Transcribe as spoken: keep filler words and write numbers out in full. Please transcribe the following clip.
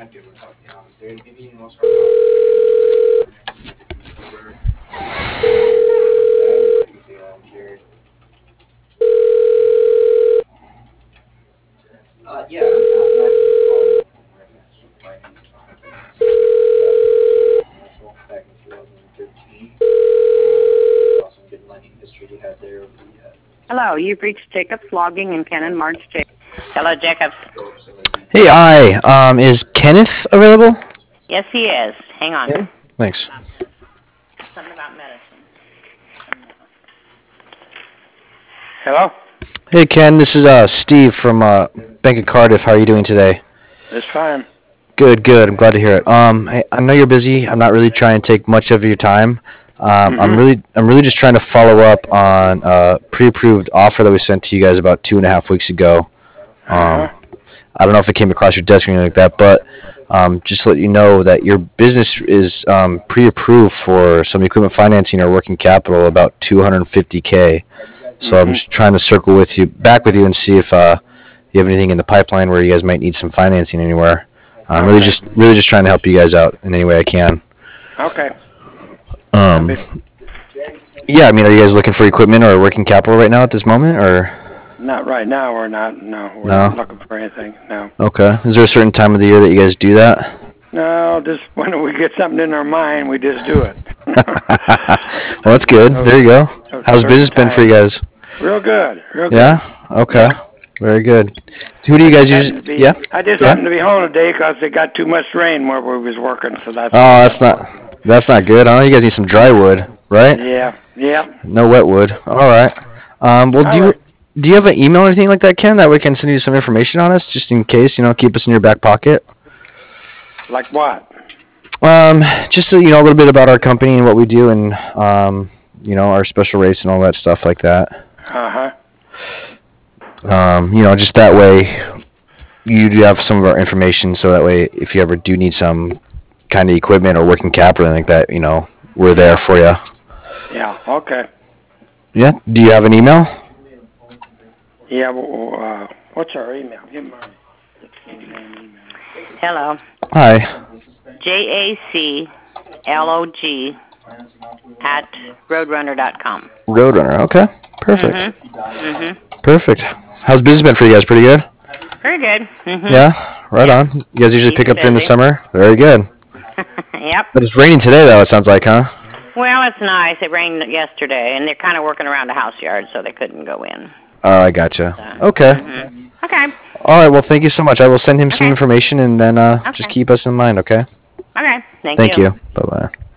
Hello, you've reached Jacobs Logging in Ken and Marge Jacobs. Hello, Jacobs. Hey, hi. Um, is Kenneth available? Yes, he is. Hang on. Yeah. Thanks. Something about medicine. Hello? Hey, Ken. This is uh Steve from uh Bank of Cardiff. How are you doing today? It's fine. Good, good. I'm glad to hear it. Um, hey, I know you're busy. I'm not really trying to take much of your time. Um, Mhm. I'm really, I'm really just trying to follow up on a pre-approved offer that we sent to you guys about two and a half weeks ago. Um, Uh-huh. I don't know if it came across your desk or anything like that, but um, just to let you know that your business is um, pre-approved for some equipment financing or working capital about two hundred fifty K. So I'm Mhm. just trying to circle with you, back with you, and see if uh, you have anything in the pipeline where you guys might need some financing anywhere. I'm really Okay. just, really just trying to help you guys out in any way I can. Okay. Um, That'd yeah, I mean, are you guys looking for equipment or working capital right now at this moment, or Not right now. We're not. No, we're No? not looking for anything. No. okay? Is there a certain time of the year that you guys do that? No, just when we get something in our mind, we just do it. Well, that's good. There you go. No How's certain business been for you time. guys? Real good. Real good. Yeah. Okay. Yeah. Very good. Who do you I guys just usually? happened to be, Yeah. I just Yeah. happened to be home today because it got too much rain where we was working, so that's. Oh, that's not. That's not good. Huh? You guys need some dry wood, right? Yeah. Yeah. No wet wood. All right. Um. Well, do All you right. do you have an email or anything like that, Ken? That we can send you some information on us, just in case. You know, keep us in your back pocket. Like what? Um, just so you know a little bit about our company and what we do, and um, you know, our special rates and all that stuff like that. Uh huh. Um, you know, just that way you do have some of our information, so that way if you ever do need some kind of equipment or working capital like that, you know, we're there for you. Yeah. Okay. Yeah. Do you have an email? Yeah. Well, uh, what's our email? Give me mine. Hello. Hi. J A C L O G at roadrunner dot com. Roadrunner. Okay. Perfect. Mm-hmm. Mm-hmm. Perfect. How's business been for you guys? Pretty good? Very good. Mm-hmm. Yeah. Right Yeah. on. You guys usually pick Keeping up during the busy. summer? Very good. Yep. But it's raining today, though, it sounds like, huh? Well, it's nice. It rained yesterday, and they're kind of working around the house yard, so they couldn't go in. Oh, I gotcha. So, Okay. Mm-hmm. Okay. All right. Well, thank you so much. I will send him some Okay. information, and then uh, just Okay. keep us in mind, okay? Okay. Thank, Thank you. Bye-bye.